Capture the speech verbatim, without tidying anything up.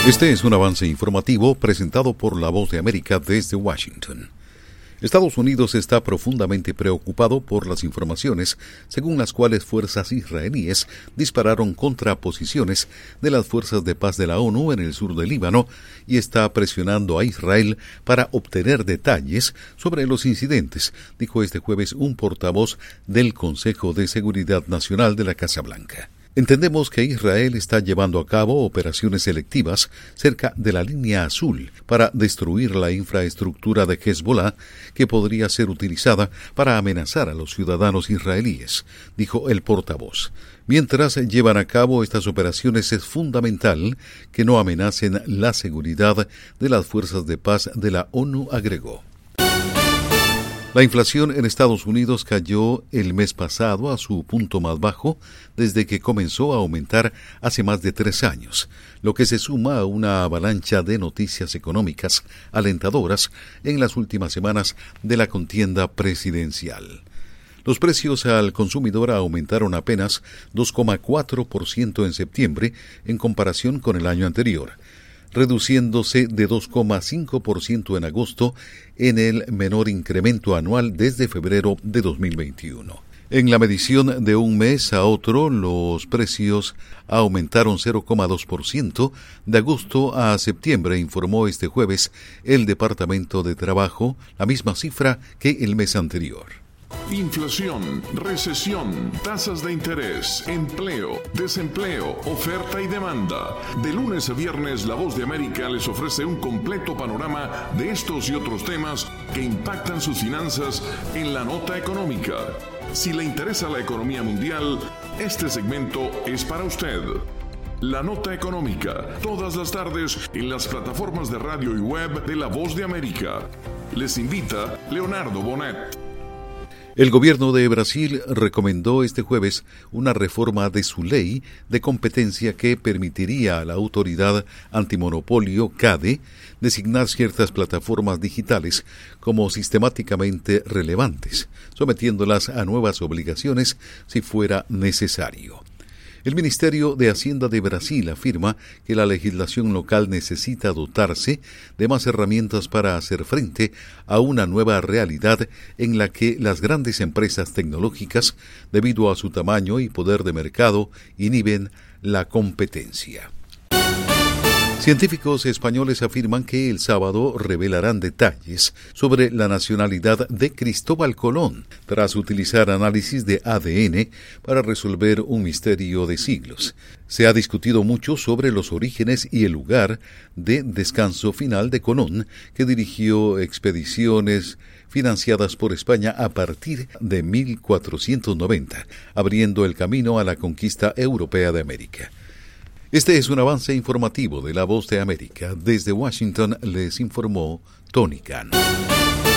Este es un avance informativo presentado por La Voz de América desde Washington. Estados Unidos está profundamente preocupado por las informaciones según las cuales fuerzas israelíes dispararon contra posiciones de las fuerzas de paz de la ONU en el sur del Líbano y está presionando a Israel para obtener detalles sobre los incidentes, dijo este jueves un portavoz del Consejo de Seguridad Nacional de la Casa Blanca. Entendemos que Israel está llevando a cabo operaciones selectivas cerca de la línea azul para destruir la infraestructura de Hezbollah que podría ser utilizada para amenazar a los ciudadanos israelíes, dijo el portavoz. Mientras llevan a cabo estas operaciones es fundamental que no amenacen la seguridad de las fuerzas de paz de la ONU, agregó. La inflación en Estados Unidos cayó el mes pasado a su punto más bajo desde que comenzó a aumentar hace más de tres años, lo que se suma a una avalancha de noticias económicas alentadoras en las últimas semanas de la contienda presidencial. Los precios al consumidor aumentaron apenas dos coma cuatro por ciento en septiembre en comparación con el año anterior, reduciéndose de dos coma cinco por ciento en agosto en el menor incremento anual desde febrero de dos mil veintiuno. En la medición de un mes a otro, los precios aumentaron cero coma dos por ciento de agosto a septiembre, informó este jueves el Departamento de Trabajo, la misma cifra que el mes anterior. Inflación, recesión, tasas de interés, empleo, desempleo, oferta y demanda. De lunes a viernes, La Voz de América les ofrece un completo panorama de estos y otros temas que impactan sus finanzas en la nota económica. Si le interesa la economía mundial, este segmento es para usted. La nota económica, todas las tardes en las plataformas de radio y web de La Voz de América. Les invita Leonardo Bonet. El gobierno de Brasil recomendó este jueves una reforma de su ley de competencia que permitiría a la autoridad antimonopolio C A D E designar ciertas plataformas digitales como sistemáticamente relevantes, sometiéndolas a nuevas obligaciones si fuera necesario. El Ministerio de Hacienda de Brasil afirma que la legislación local necesita dotarse de más herramientas para hacer frente a una nueva realidad en la que las grandes empresas tecnológicas, debido a su tamaño y poder de mercado, inhiben la competencia. Científicos españoles afirman que el sábado revelarán detalles sobre la nacionalidad de Cristóbal Colón, tras utilizar análisis de A D N para resolver un misterio de siglos. Se ha discutido mucho sobre los orígenes y el lugar de descanso final de Colón, que dirigió expediciones financiadas por España a partir de mil cuatrocientos noventa, abriendo el camino a la conquista europea de América. Este es un avance informativo de La Voz de América. Desde Washington les informó Tony Cano.